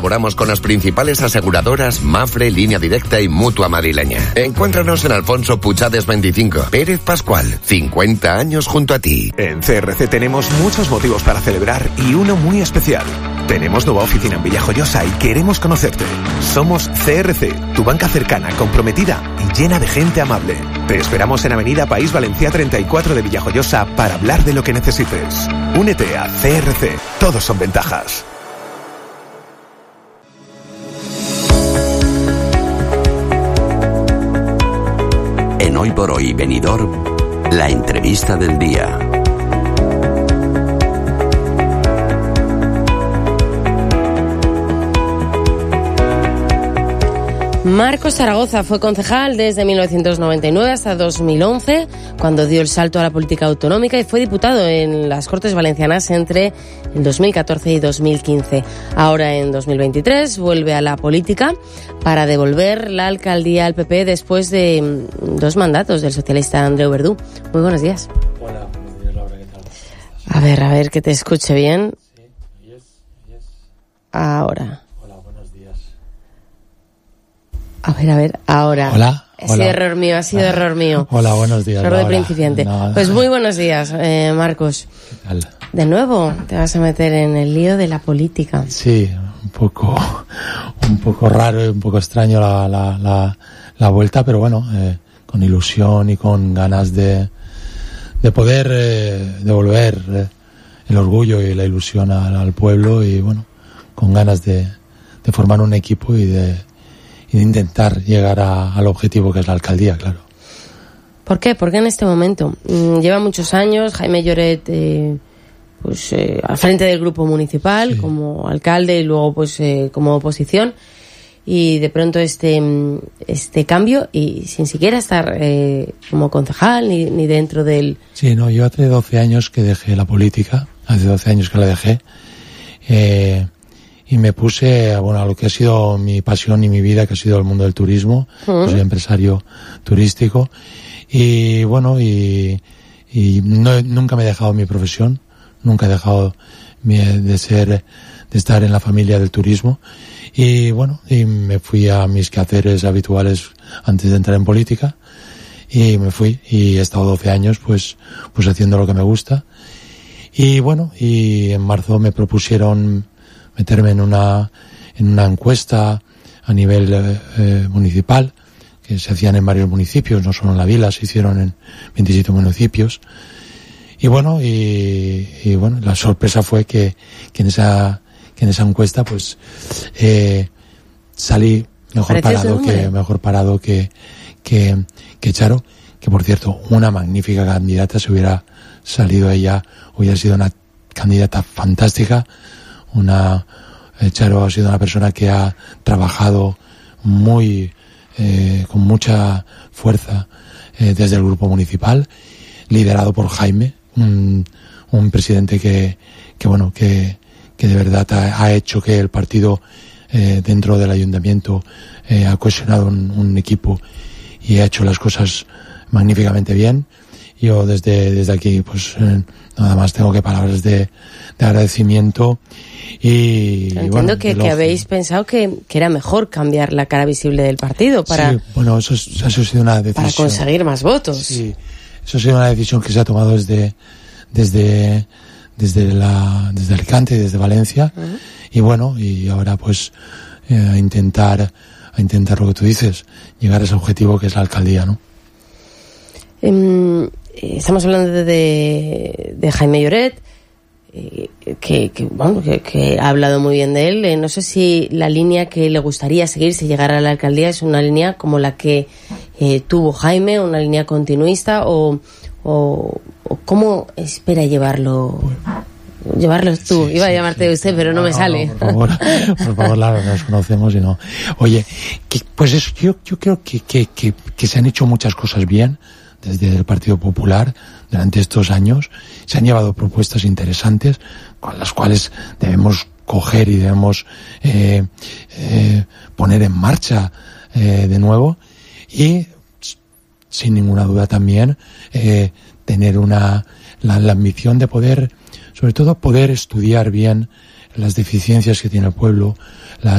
colaboramos con las principales aseguradoras Mafre, Línea Directa y Mutua Madrileña. Encuéntranos en Alfonso Puchades 25, Pérez Pascual, 50 años junto a ti. En CRC tenemos muchos motivos para celebrar y uno muy especial. Tenemos nueva oficina en Villajoyosa y queremos conocerte. Somos CRC, tu banca cercana, comprometida y llena de gente amable. Te esperamos en Avenida País Valencia 34 de Villajoyosa para hablar de lo que necesites. Únete a CRC. Todos son ventajas. En Hoy por Hoy Benidorm, la entrevista del día. Marcos Zaragoza fue concejal desde 1999 hasta 2011, cuando dio el salto a la política autonómica y fue diputado en las Cortes Valencianas entre el 2014 y 2015. Ahora, en 2023, vuelve a la política para devolver la alcaldía al PP después de 2 mandatos del socialista Andreu Verdú. Muy buenos días. Hola, buenos días, Laura, ¿qué tal? A ver, que te escuche bien. Sí, yes. Ahora. Hola, buenos días. A ver, ahora. Hola. Ha sido error mío. Hola, buenos días. Error de Laura. principiante. No. Pues muy buenos días, Marcos. ¿Qué tal? De nuevo, te vas a meter en el lío de la política. Sí, un poco raro y un poco extraño la vuelta, pero bueno, con ilusión y con ganas de poder devolver el orgullo y la ilusión al pueblo, y bueno, con ganas de formar un equipo y de intentar llegar al objetivo que es la alcaldía, claro. ¿Por qué? Porque en este momento lleva muchos años Jaime Lloret al frente del grupo municipal, sí, como alcalde y luego como oposición, y de pronto este cambio y sin siquiera estar como concejal ni dentro del... Sí, no, yo hace 12 años que dejé la política, hace 12 años que la dejé, y me puse a lo que ha sido mi pasión y mi vida, que ha sido el mundo del turismo. Yo soy empresario turístico y bueno, y nunca me he dejado mi profesión, nunca he dejado de estar en la familia del turismo, y bueno, y me fui a mis quehaceres habituales antes de entrar en política, y me fui y he estado 12 años pues haciendo lo que me gusta. Y bueno, y en marzo me propusieron meterme en una encuesta a nivel municipal, que se hacían en varios municipios, no solo en La Vila, se hicieron en 27 municipios. Y bueno, la sorpresa fue que en esa encuesta salí mejor parado que Charo, que por cierto, una magnífica candidata. Si hubiera salido ella, hubiera sido una candidata fantástica. Charo ha sido una persona que ha trabajado con mucha fuerza desde el grupo municipal, liderado por Jaime, un presidente que de verdad ha hecho que el partido dentro del ayuntamiento ha cohesionado un equipo y ha hecho las cosas magníficamente bien. Yo desde aquí nada más tengo que palabras de agradecimiento. Y entiendo que habéis pensado que era mejor cambiar la cara visible del partido para... Sí, eso ha sido una decisión. Para conseguir más votos. Sí, eso ha sido una decisión que se ha tomado desde Alicante y desde Valencia. Uh-huh. Y bueno, y ahora a intentar lo que tú dices, llegar a ese objetivo que es la alcaldía, ¿no? Estamos hablando de Jaime Lloret, que ha hablado muy bien de él. No sé si la línea que le gustaría seguir si llegara a la alcaldía es una línea como la que tuvo Jaime, una línea continuista, o cómo espera llevarlo tú. Sí, iba a llamarte de usted, pero no me sale. Por favor, Lara, nos conocemos y no. Oye, yo creo que se han hecho muchas cosas bien desde el Partido Popular durante estos años. Se han llevado propuestas interesantes con las cuales debemos coger y debemos poner en marcha de nuevo, y sin ninguna duda también tener la ambición de poder, sobre todo, poder estudiar bien las deficiencias que tiene el pueblo,